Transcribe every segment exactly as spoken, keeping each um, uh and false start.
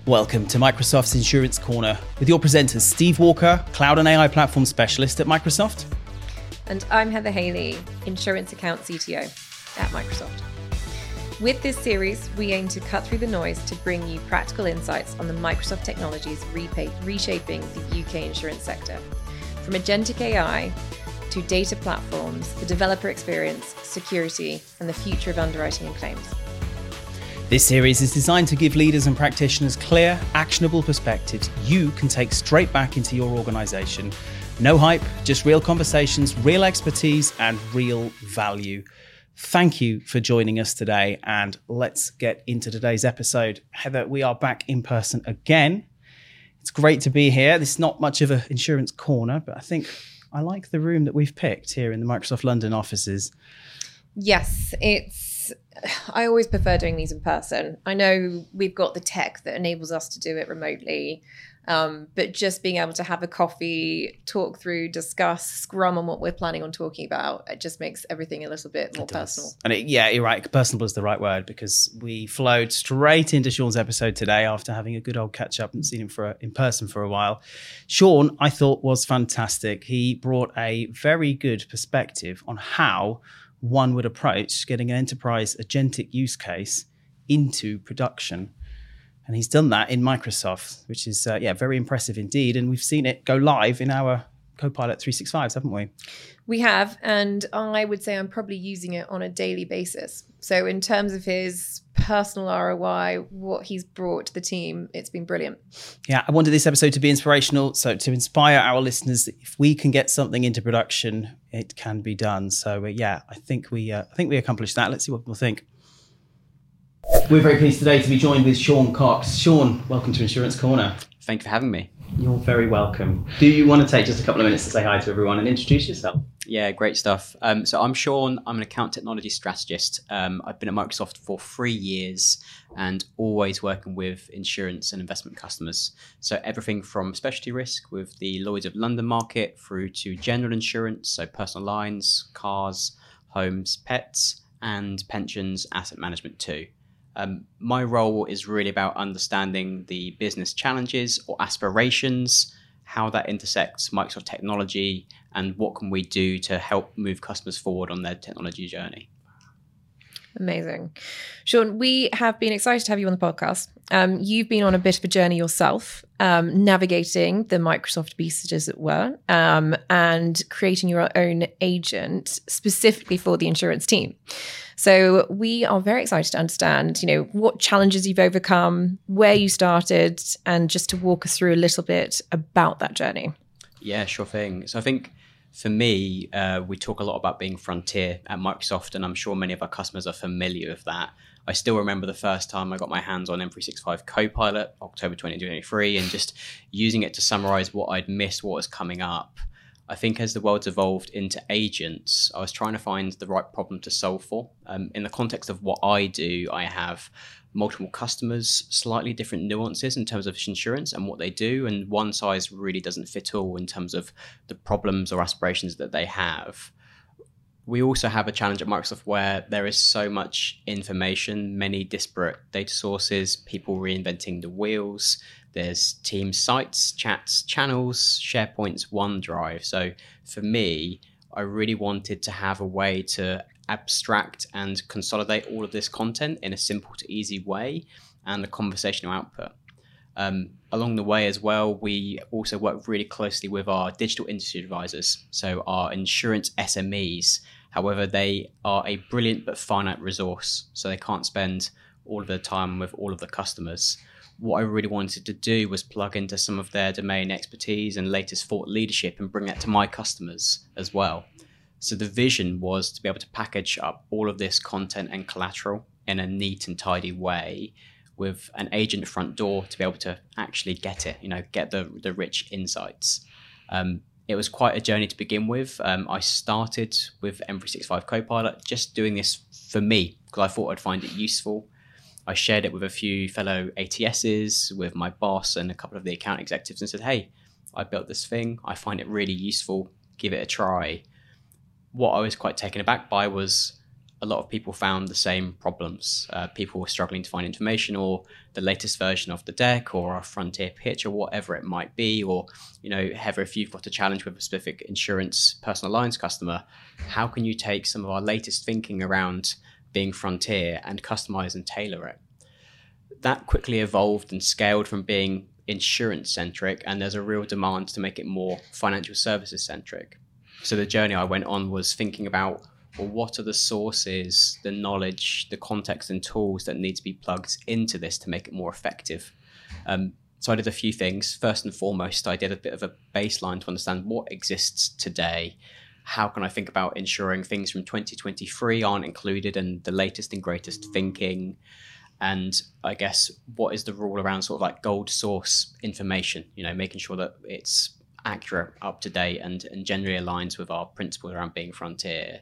Welcome to Microsoft's Insurance Corner with your presenters, Steve Walker, Cloud and A I Platform Specialist at Microsoft. And I'm Heather Haley, Insurance Account C T O at Microsoft. With this series, we aim to cut through the noise to bring you practical insights on the Microsoft technologies repa- reshaping the U K insurance sector. From agentic A I to data platforms, the developer experience, security, and the future of underwriting and claims. This series is designed to give leaders and practitioners clear, actionable perspectives you can take straight back into your organisation. No hype, just real conversations, real expertise, and real value. Thank you for joining us today, and let's get into today's episode. Heather, we are back in person again. It's great to be here. This is not much of an insurance corner, but I think I like the room that we've picked here in the Microsoft London offices. Yes, it's I always prefer doing these in person. I know we've got the tech that enables us to do it remotely, um, but just being able to have a coffee, talk through, discuss, scrum on what we're planning on talking about, it just makes everything a little bit more personal. And it, yeah, you're right. Personal is the right word, because we flowed straight into Sean's episode today after having a good old catch up and seen him for a, in person for a while. Sean, I thought, was fantastic. He brought a very good perspective on how one would approach getting an enterprise agentic use case into production. And he's done that in Microsoft, which is, uh, yeah, very impressive indeed. And we've seen it go live in our Copilot three sixty-fives, haven't we? We have, and I would say I'm probably using it on a daily basis. So in terms of his personal R O I, what he's brought to the team, it's been brilliant. Yeah, I wanted this episode to be inspirational, so to inspire our listeners that if we can get something into production, it can be done. So uh, yeah, I think we uh, I think we accomplished that. Let's see what people think. We're very pleased today to be joined with Sean Cox. Sean, welcome to Insurance Corner. Thank you for having me. You're very welcome. Do you want to take just a couple of minutes to say hi to everyone and introduce yourself? Yeah, great stuff. Um, so I'm Sean. I'm an account technology strategist. Um, I've been at Microsoft for three years and always working with insurance and investment customers. So everything from specialty risk with the Lloyd's of London market through to general insurance, so personal lines, cars, homes, pets, and pensions, asset management too. Um, my role is really about understanding the business challenges or aspirations, how that intersects Microsoft technology, and what can we do to help move customers forward on their technology journey. Amazing. Sean, we have been excited to have you on the podcast. Um, you've been on a bit of a journey yourself, um, navigating the Microsoft beast, as it were, um, and creating your own agent specifically for the insurance team. So we are very excited to understand, you know, what challenges you've overcome, where you started, and just to walk us through a little bit about that journey. Yeah, sure thing. So I think for me, uh, we talk a lot about being frontier at Microsoft, and I'm sure many of our customers are familiar with that. I still remember the first time I got my hands on M three sixty-five Copilot, October twenty twenty-three, and just using it to summarize what I'd missed, what was coming up. I think as the world's evolved into agents, I was trying to find the right problem to solve for. Um, in the context of what I do, I have multiple customers, slightly different nuances in terms of insurance and what they do, and one size really doesn't fit all in terms of the problems or aspirations that they have. We also have a challenge at Microsoft where there is so much information, many disparate data sources, people reinventing the wheels. There's team sites, chats, channels, SharePoints, OneDrive. So for me, I really wanted to have a way to abstract and consolidate all of this content in a simple to easy way and the conversational output. Um, along the way as well, we also work really closely with our digital industry advisors, so our insurance S M Es. However, they are a brilliant but finite resource, so they can't spend all of their time with all of the customers. What I really wanted to do was plug into some of their domain expertise and latest thought leadership and bring that to my customers as well. So the vision was to be able to package up all of this content and collateral in a neat and tidy way with an agent front door to be able to actually get it, you know, get the, the rich insights. Um, it was quite a journey to begin with. Um, I started with M three sixty-five Copilot, just doing this for me because I thought I'd find it useful. I shared it with a few fellow A T Ss, with my boss and a couple of the account executives, and said, hey, I built this thing. I find it really useful. Give it a try. What I was quite taken aback by was a lot of people found the same problems. Uh, people were struggling to find information, or the latest version of the deck, or a frontier pitch, or whatever it might be. Or, you know, Heather, if you've got a challenge with a specific insurance personal lines customer, how can you take some of our latest thinking around being frontier and customize and tailor it? That quickly evolved and scaled from being insurance centric, and there's a real demand to make it more financial services centric. So the journey I went on was thinking about, well, what are the sources, the knowledge, the context and tools that need to be plugged into this to make it more effective? Um, so I did a few things. First and foremost, I did a bit of a baseline to understand what exists today. How can I think about ensuring things from twenty twenty-three aren't included and the latest and greatest thinking? And I guess, what is the rule around sort of like gold source information, you know, making sure that it's accurate, up to date, and, and generally aligns with our principles around being frontier.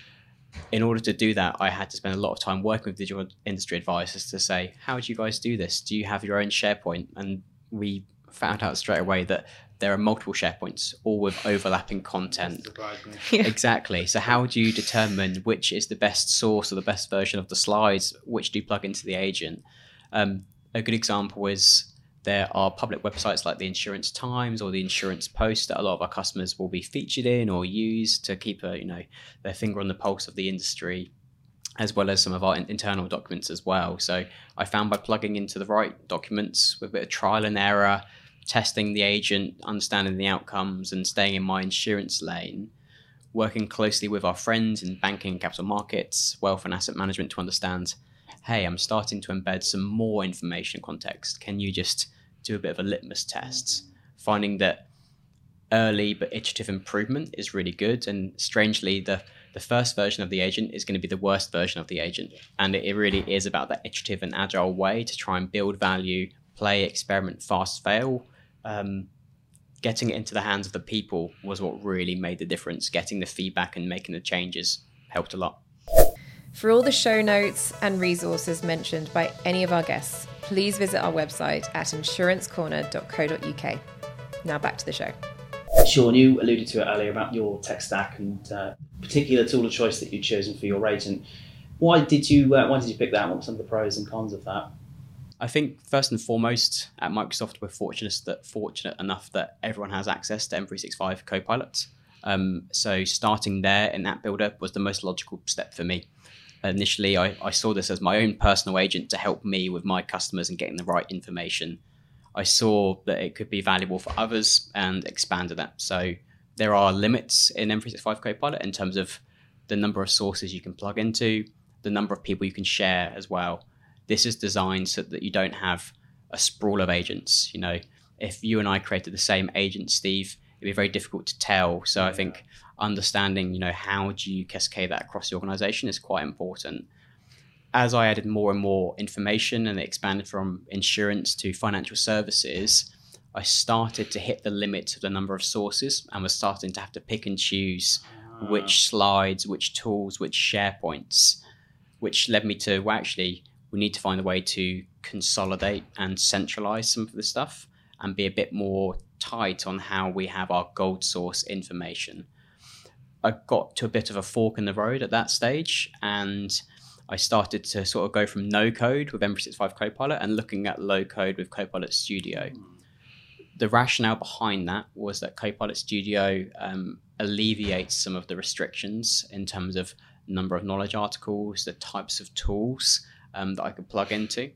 In order to do that, I had to spend a lot of time working with digital industry advisors to say, how do you guys do this? Do you have your own SharePoint? And we found out straight away that there are multiple SharePoints, all with overlapping content. Yeah. Exactly. So how do you determine which is the best source or the best version of the slides? Which do you plug into the agent? Um, a good example is there are public websites like the Insurance Times or the Insurance Post that a lot of our customers will be featured in or use to keep a, you know, their finger on the pulse of the industry, as well as some of our in- internal documents as well. So I found by plugging into the right documents with a bit of trial and error, testing the agent, understanding the outcomes, and staying in my insurance lane, working closely with our friends in banking and capital markets, wealth and asset management to understand, hey, I'm starting to embed some more information context. Can you just do a bit of a litmus test? Finding that early but iterative improvement is really good. And strangely, the, the first version of the agent is going to be the worst version of the agent. And it, it really is about that iterative and agile way to try and build value, play, experiment, fast, fail. Um, getting it into the hands of the people was what really made the difference. Getting the feedback and making the changes helped a lot. For all the show notes and resources mentioned by any of our guests, please visit our website at insurance corner dot co dot uk. Now back to the show. Sean, you alluded to it earlier about your tech stack and uh, particular tool of choice that you've chosen for your agent. Why did you uh, why did you pick that? What were some of the pros and cons of that? I think first and foremost, at Microsoft, we're fortunate that fortunate enough that everyone has access to M three sixty-five Copilot. Um, so starting there in App Builder was the most logical step for me. Initially, I, I saw this as my own personal agent to help me with my customers and getting the right information. I saw that it could be valuable for others and expanded that. So there are limits in M three sixty-five Copilot in terms of the number of sources you can plug into, the number of people you can share as well. This is designed so that you don't have a sprawl of agents. You know, if you and I created the same agent, Steve, it'd be very difficult to tell. So I think understanding, you know, how do you cascade that across the organization is quite important. As I added more and more information and it expanded from insurance to financial services, I started to hit the limit of the number of sources and was starting to have to pick and choose uh. which slides, which tools, which SharePoints, which led me to, well, actually, we need to find a way to consolidate and centralize some of the stuff and be a bit more tight on how we have our gold source information. I got to a bit of a fork in the road at that stage, and I started to sort of go from no code with M three sixty-five Copilot and looking at low code with Copilot Studio. The rationale behind that was that Copilot Studio um, alleviates some of the restrictions in terms of number of knowledge articles, the types of tools um, that I could plug into.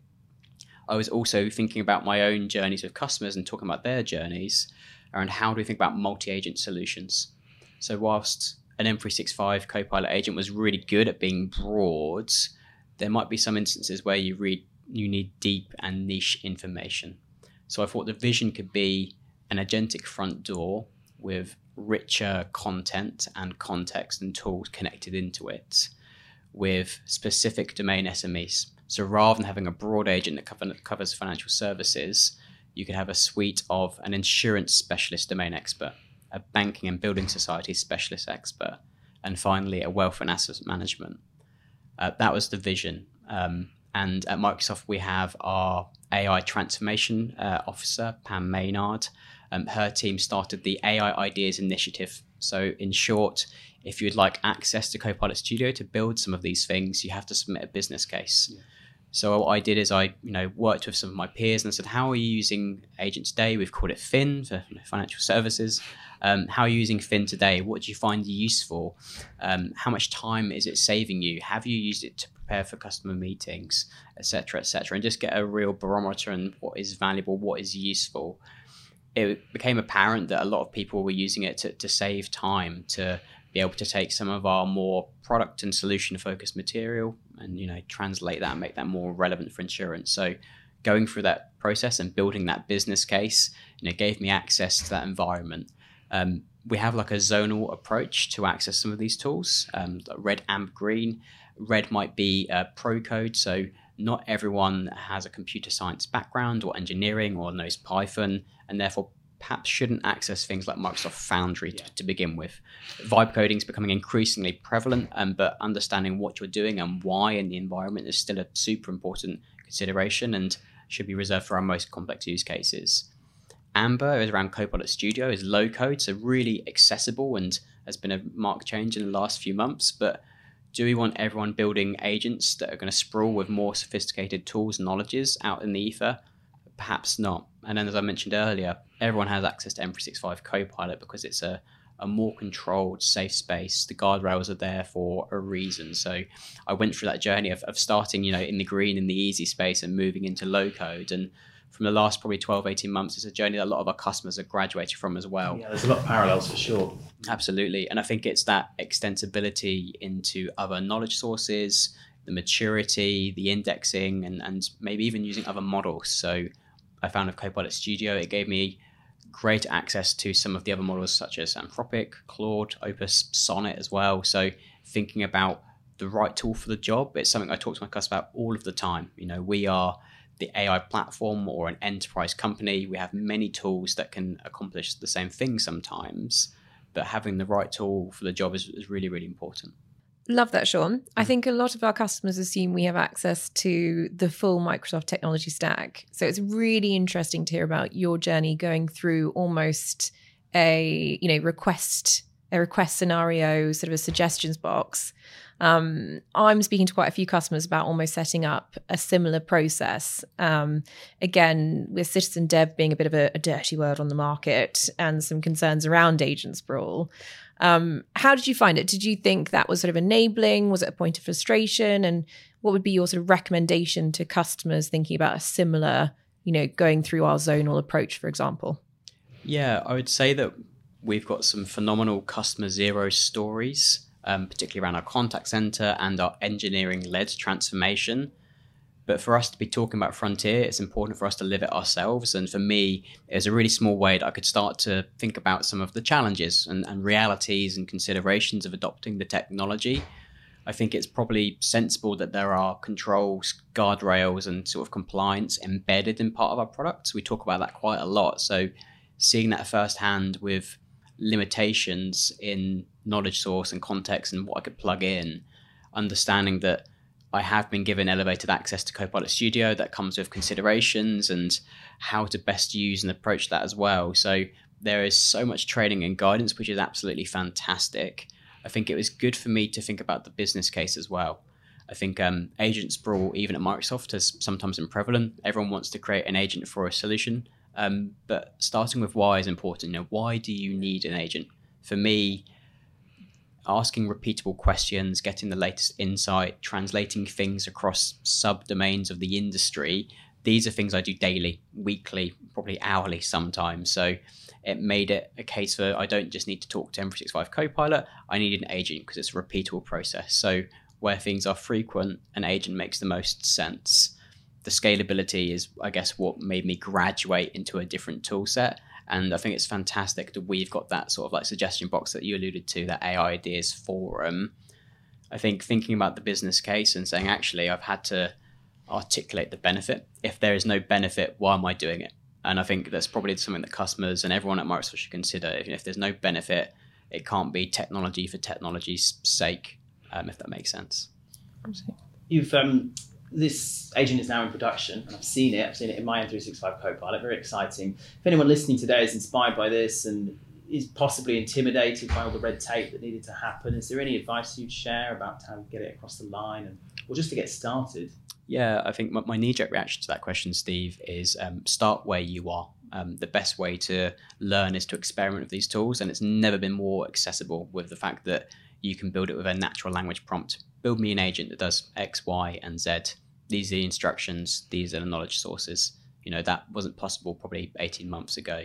I was also thinking about my own journeys with customers and talking about their journeys around how do we think about multi-agent solutions. So whilst an M three sixty-five Copilot agent was really good at being broad, there might be some instances where you read you need deep and niche information. So I thought the vision could be an agentic front door with richer content and context and tools connected into it with specific domain S M Es. So rather than having a broad agent that cover, covers financial services, you could have a suite of an insurance specialist domain expert, a banking and building society specialist expert, and finally a wealth and asset management. Uh, that was the vision. Um, and at Microsoft, we have our A I transformation uh, officer, Pam Maynard. Um, her team started the A I Ideas Initiative. So in short, if you'd like access to Copilot Studio to build some of these things, you have to submit a business case. Yeah. So what I did is I, you know, worked with some of my peers and I said, how are you using Agent today? We've called it Fin for you know, financial services. Um, how are you using Fin today? What do you find useful? Um, how much time is it saving you? Have you used it to prepare for customer meetings, et cetera, et cetera, and just get a real barometer on what is valuable, what is useful. It became apparent that a lot of people were using it to, to save time, to be able to take some of our more product and solution focused material and, you know, translate that and make that more relevant for insurance. So going through that process and building that business case, you know, gave me access to that environment. Um, we have like a zonal approach to access some of these tools, um, red, amber, green. Red might be uh, pro code. So not everyone has a computer science background or engineering or knows Python, and therefore perhaps shouldn't access things like Microsoft Foundry to, to begin with. Vibe coding is becoming increasingly prevalent, um, but understanding what you're doing and why in the environment is still a super important consideration and should be reserved for our most complex use cases. Amber is around Copilot Studio, is low code, so really accessible and has been a marked change in the last few months. But do we want everyone building agents that are going to sprawl with more sophisticated tools and knowledges out in the ether? Perhaps not. And then, as I mentioned earlier, everyone has access to M three sixty-five Copilot because it's a, a more controlled, safe space. The guardrails are there for a reason. So I went through that journey of, of starting, you know, in the green, in the easy space and moving into low code. And from the last probably twelve, eighteen months, it's a journey that a lot of our customers are graduating from as well. Yeah, there's a lot of parallels for sure. Absolutely. And I think it's that extensibility into other knowledge sources, the maturity, the indexing, and, and maybe even using other models. So I found with Copilot Studio, it gave me great access to some of the other models such as Anthropic, Claude, Opus, Sonnet as well. So thinking about the right tool for the job, it's something I talk to my customers about all of the time. You know, we are the A I platform or an enterprise company. We have many tools that can accomplish the same thing sometimes, but having the right tool for the job is, is really, really important. Love that, Sean. I think a lot of our customers assume we have access to the full Microsoft technology stack. So it's really interesting to hear about your journey going through almost a, you know, request, a request scenario, sort of a suggestions box. Um, I'm speaking to quite a few customers about almost setting up a similar process. Um, again, with citizen dev being a bit of a, a dirty word on the market and some concerns around agent sprawl. Um, how did you find it? Did you think that was sort of enabling? Was it a point of frustration? And what would be your sort of recommendation to customers thinking about a similar, you know, going through our zonal approach, for example? Yeah, I would say that we've got some phenomenal customer zero stories, um, particularly around our contact center and our engineering-led transformation. But for us to be talking about Frontier, it's important for us to live it ourselves. And for me, it was a really small way that I could start to think about some of the challenges and, and realities and considerations of adopting the technology. I think it's probably sensible that there are controls, guardrails, and sort of compliance embedded in part of our products. We talk about that quite a lot. So seeing that firsthand with limitations in knowledge source and context and what I could plug in, understanding that I have been given elevated access to Copilot Studio that comes with considerations and how to best use and approach that as well. So there is so much training and guidance, which is absolutely fantastic. I think it was good for me to think about the business case as well. I think um, agent sprawl, even at Microsoft, has sometimes been prevalent. Everyone wants to create an agent for a solution. Um, but starting with why is important. You know, why do you need an agent? For me, asking repeatable questions, getting the latest insight, translating things across subdomains of the industry. These are things I do daily, weekly, probably hourly sometimes. So it made it a case for I don't just need to talk to M three sixty-five Copilot, I need an agent because it's a repeatable process. So where things are frequent, an agent makes the most sense. The scalability is, I guess, what made me graduate into a different tool set. And I think it's fantastic that we've got that sort of like suggestion box that you alluded to, that A I Ideas Forum. I think thinking about the business case and saying, actually, I've had to articulate the benefit. If there is no benefit, why am I doing it? And I think that's probably something that customers and everyone at Microsoft should consider. If, if there's no benefit, it can't be technology for technology's sake, um, if that makes sense. You've um, this agent is now in production, and I've seen it. I've seen it in my M three sixty-five Copilot. Very exciting. If anyone listening today is inspired by this and is possibly intimidated by all the red tape that needed to happen. Is there any advice you'd share about how to get it across the line, and or just to get started? Yeah, I think my, my knee-jerk reaction to that question, Steve, is um, start where you are. Um, the best way to learn is to experiment with these tools, and it's never been more accessible with the fact that you can build it with a natural language prompt. Build me an agent that does X, Y, and Z. These are the instructions. These are the knowledge sources. You know, that wasn't possible probably eighteen months ago.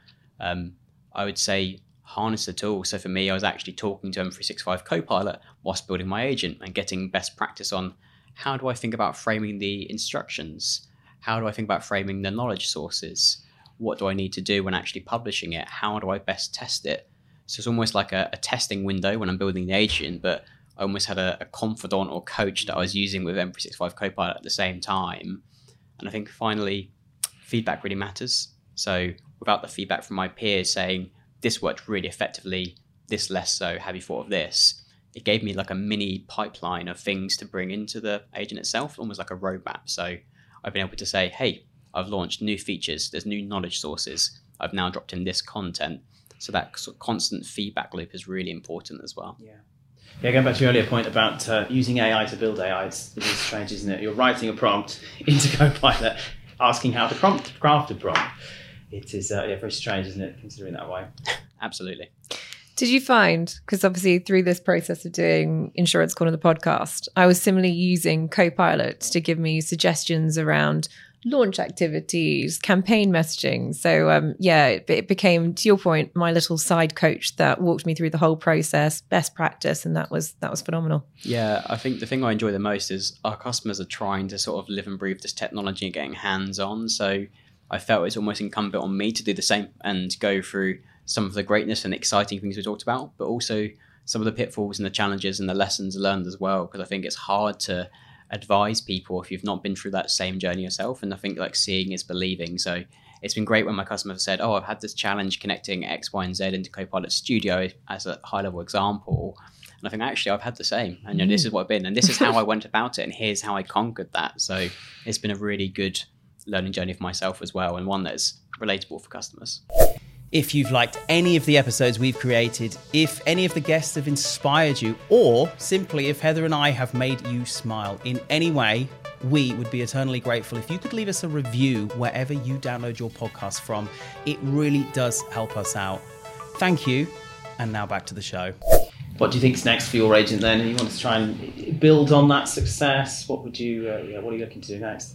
Um, I would say harness the tool. So for me, I was actually talking to M three sixty-five Copilot whilst building my agent and getting best practice on how do I think about framing the instructions? How do I think about framing the knowledge sources? What do I need to do when actually publishing it? How do I best test it? So it's almost like a, a testing window when I'm building the agent, but I almost had a, a confidant or coach that I was using with M three sixty-five Copilot at the same time. And I think finally, feedback really matters. So without the feedback from my peers saying, this worked really effectively, this less so, have you thought of this? It gave me like a mini pipeline of things to bring into the agent itself, almost like a roadmap. So I've been able to say, hey, I've launched new features, there's new knowledge sources, I've now dropped in this content. So that sort of constant feedback loop is really important as well. Yeah. Yeah, going back to your earlier point about uh, using A I to build A I, it's, it is strange, isn't it? You're writing a prompt into Copilot, asking how to prompt, craft a prompt. It is uh, yeah, very strange, isn't it, considering that way? Absolutely. Did you find, because obviously through this process of doing Insurance Corner, the podcast, I was similarly using Copilot to give me suggestions around launch activities, campaign messaging. So um, yeah, it, it became, to your point, my little side coach that walked me through the whole process, best practice, and that was that was phenomenal. Yeah, I think the thing I enjoy the most is our customers are trying to sort of live and breathe this technology and getting hands-on. So I felt it's almost incumbent on me to do the same and go through some of the greatness and exciting things we talked about, but also some of the pitfalls and the challenges and the lessons learned as well, because I think it's hard to advise people if you've not been through that same journey yourself. And I think like seeing is believing. So it's been great when my customers have said, oh, I've had this challenge connecting X, Y, and Z into Copilot Studio as a high level example. And I think actually I've had the same. And you know, this is what I've been, and this is how I went about it, and here's how I conquered that. So it's been a really good learning journey for myself as well, and one that's relatable for customers. If you've liked any of the episodes we've created, if any of the guests have inspired you, or simply if Heather and I have made you smile in any way, we would be eternally grateful if you could leave us a review wherever you download your podcast from. It really does help us out. Thank you. And now back to the show. What do you think's next for your agent then? You want to try and build on that success? What would you? Uh, yeah, what are you looking to do next?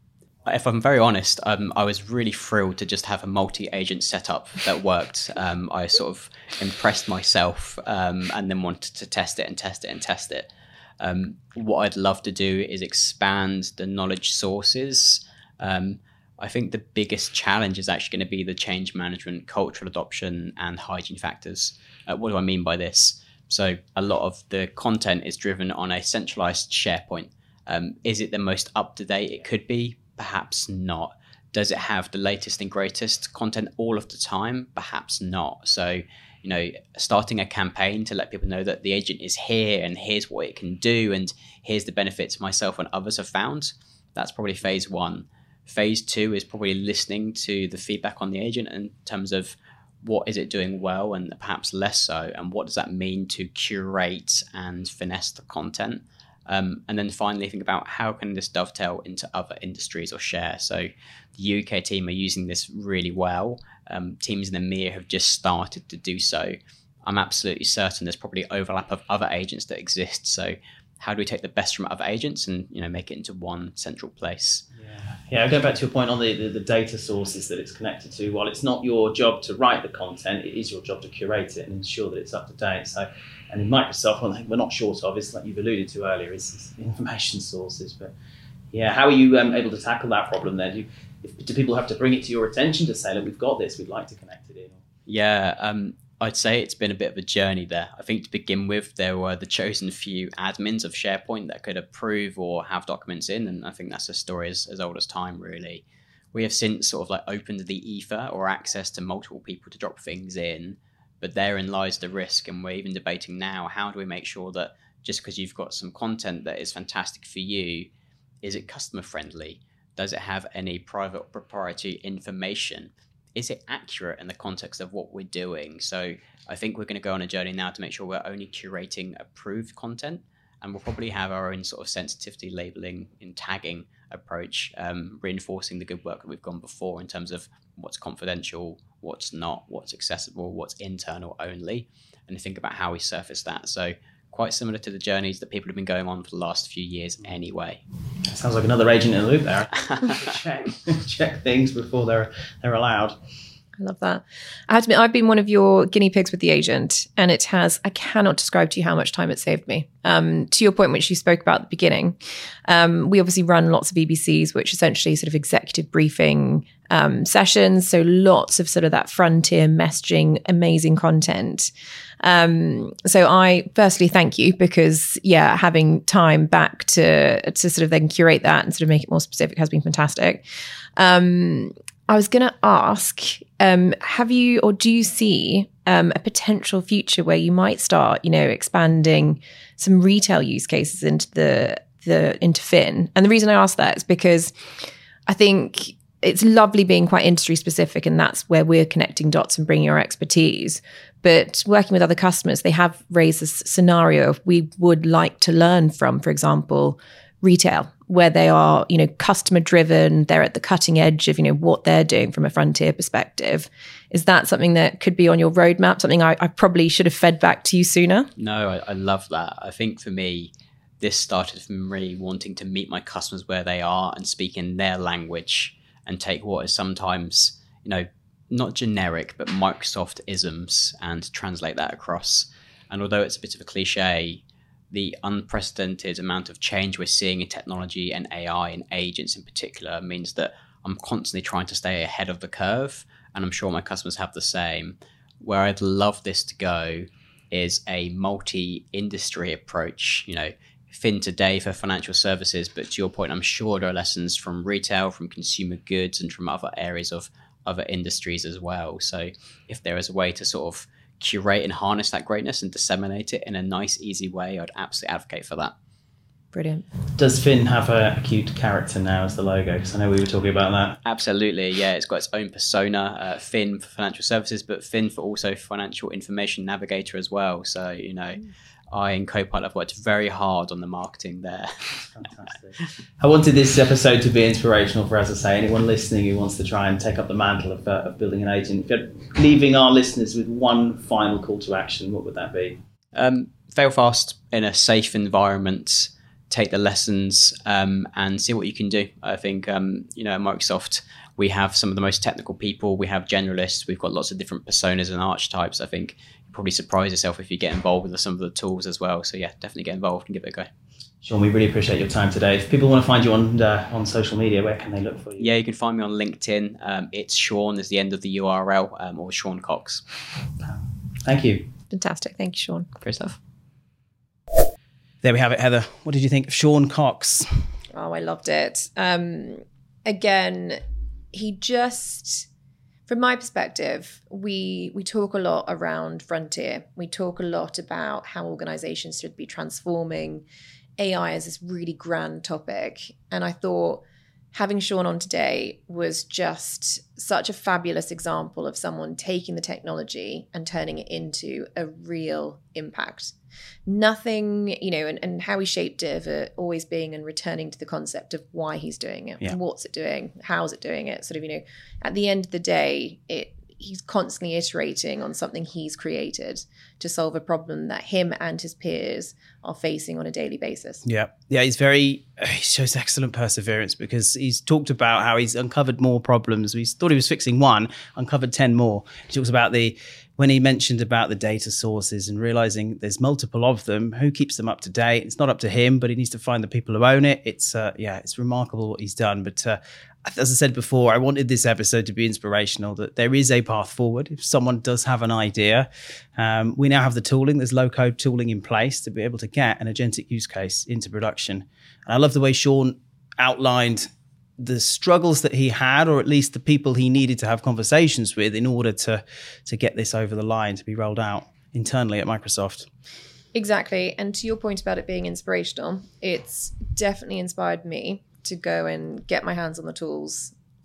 If I'm very honest, um, I was really thrilled to just have a multi-agent setup that worked. Um, I sort of impressed myself um, and then wanted to test it and test it and test it. Um, what I'd love to do is expand the knowledge sources. Um, I think the biggest challenge is actually going to be the change management, cultural adoption, and hygiene factors. Uh, what do I mean by this? So a lot of the content is driven on a centralized SharePoint. Um, is it the most up-to-date it could be? Perhaps not. Does it have the latest and greatest content all of the time? Perhaps not. So, you know, starting a campaign to let people know that the agent is here and here's what it can do and here's the benefits myself and others have found, that's probably phase one. Phase two is probably listening to the feedback on the agent in terms of what is it doing well and perhaps less so, and what does that mean to curate and finesse the content. Um, and then finally think about how can this dovetail into other industries or share. So the U K team are using this really well. Um, teams in EMEA have just started to do so. I'm absolutely certain there's probably overlap of other agents that exist. So how do we take the best from other agents and, you know, make it into one central place? Yeah, yeah. I'll go back to your point on the, the, the data sources that it's connected to. While it's not your job to write the content, it is your job to curate it and ensure that it's up to date. So, and in Microsoft, one thing we're not short of is, like you've alluded to earlier, is, is information sources. But yeah, how are you um, able to tackle that problem then? Do, you, if, do people have to bring it to your attention to say, look, we've got this, we'd like to connect it in? Yeah, um, I'd say it's been a bit of a journey there. I think to begin with, there were the chosen few admins of SharePoint that could approve or have documents in, and I think that's a story as, as old as time, really. We have since sort of like opened the ether or access to multiple people to drop things in, but therein lies the risk, and we're even debating now, how do we make sure that just because you've got some content that is fantastic for you, is it customer friendly? Does it have any private or proprietary information? is it accurate in the context of what we're doing? So I think we're going to go on a journey now to make sure we're only curating approved content, and we'll probably have our own sort of sensitivity labeling and tagging approach, um, reinforcing the good work that we've gone before in terms of what's confidential, what's not, what's accessible, what's internal only, and think about how we surface that. So quite similar to the journeys that people have been going on for the last few years anyway. Sounds like another agent in the loop there. check, check things before they're they're allowed. I love that. I have to admit, I've been one of your guinea pigs with the agent, and it has, I cannot describe to you how much time it saved me. Um, to your point, which you spoke about at the beginning, um, we obviously run lots of E B Cs, which essentially sort of executive briefing um, sessions. So lots of sort of that frontier messaging, amazing content. Um, so I firstly thank you, because yeah, having time back to, to sort of then curate that and sort of make it more specific has been fantastic. Um, I was going to ask, um, have you or do you see um, a potential future where you might start, you know, expanding some retail use cases into the the into Fin? And the reason I ask that is because I think it's lovely being quite industry specific, and that's where we're connecting dots and bringing our expertise. But working with other customers, they have raised this scenario of we would like to learn from, for example, retail, where they are, you know, customer driven, they're at the cutting edge of, you know, what they're doing from a frontier perspective. Is that something that could be on your roadmap? Something I, I probably should have fed back to you sooner? No, I, I love that. I think for me, this started from really wanting to meet my customers where they are and speak in their language and take what is sometimes, you know, not generic, but Microsoft isms and translate that across. And although it's a bit of a cliche, the unprecedented amount of change we're seeing in technology and A I and agents in particular means that I'm constantly trying to stay ahead of the curve. And I'm sure my customers have the same. Where I'd love this to go is a multi-industry approach, you know, Fin today for financial services. But to your point, I'm sure there are lessons from retail, from consumer goods, and from other areas of other industries as well. So if there is a way to sort of curate and harness that greatness and disseminate it in a nice, easy way, I'd absolutely advocate for that. Brilliant. Does Fin have a, a cute character now as the logo? Because I know we were talking about that. Absolutely, yeah. It's got its own persona, uh, Fin for financial services, but Fin for also financial information navigator as well. So, you know, mm. I and Copilot have worked very hard on the marketing there. Fantastic. I wanted this episode to be inspirational for, as I say, anyone listening who wants to try and take up the mantle of, uh, of building an agent. If you're leaving our listeners with one final call to action, what would that be? Um, fail fast in a safe environment, take the lessons um, and see what you can do. I think, um, you know, at Microsoft, we have some of the most technical people. We have generalists. We've got lots of different personas and archetypes. I think you'll probably surprise yourself if you get involved with some of the tools as well. So yeah, definitely get involved and give it a go. Sean, we really appreciate your time today. If people want to find you on uh, on social media, where can they look for you? Yeah, you can find me on LinkedIn. Um, it's Sean is the end of the U R L, um, or Sean Cox. Thank you. Fantastic. Thank you, Sean. Great stuff. There we have it, Heather. What did you think of Sean Cox? Oh, I loved it. Um, again, he just, from my perspective, we we talk a lot around frontier. We talk a lot about how organizations should be transforming. A I is this really grand topic. And I thought having Sean on today was just such a fabulous example of someone taking the technology and turning it into a real impact. Nothing, you know, and, and how he shaped it, of always being and returning to the concept of why he's doing it, yeah. What's it doing, how's it doing it, sort of, you know, at the end of the day, it he's constantly iterating on something he's created to solve a problem that him and his peers are facing on a daily basis. Yeah. Yeah, he's very, he shows excellent perseverance, because he's talked about how he's uncovered more problems. We thought he was fixing one, uncovered ten more. He talks about the, when he mentioned about the data sources and realizing there's multiple of them, who keeps them up to date? It's not up to him, but he needs to find the people who own it. It's, uh, yeah, it's remarkable what he's done. But uh, as I said before, I wanted this episode to be inspirational, that there is a path forward. If someone does have an idea, um, we now have the tooling. There's low-code tooling in place to be able to get an agentic use case into production. And I love the way Sean outlined the struggles that he had, or at least the people he needed to have conversations with in order to, to get this over the line, to be rolled out internally at Microsoft. Exactly. And to your point about it being inspirational, it's definitely inspired me to go and get my hands on the tools to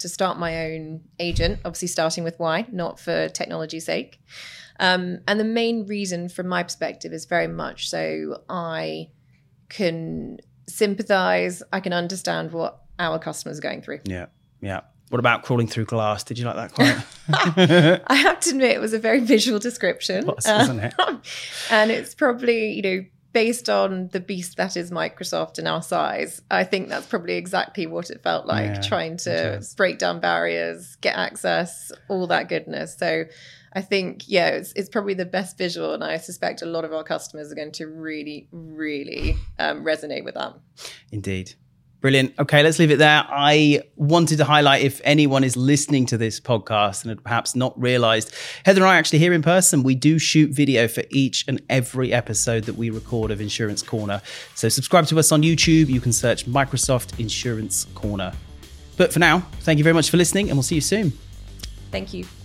to start my own agent, obviously starting with why, not for technology's sake. Um, and the main reason from my perspective is very much so I can sympathize, I can understand what our customers are going through. Yeah, yeah. What about crawling through glass? Did you like that quote? I have to admit, it was a very visual description. It was, wasn't it? Um, and it's probably, you know, based on the beast that is Microsoft and our size, I think that's probably exactly what it felt like, Yeah, trying to it is. break down barriers, get access, all that goodness. So I think, yeah, it's, it's probably the best visual, and I suspect a lot of our customers are going to really, really um, resonate with that. Indeed. Brilliant. Okay, let's leave it there. I wanted to highlight, if anyone is listening to this podcast and had perhaps not realized, Heather and I are actually here in person. We do shoot video for each and every episode that we record of Insurance Corner. So subscribe to us on YouTube. You can search Microsoft Insurance Corner. But for now, thank you very much for listening, and we'll see you soon. Thank you.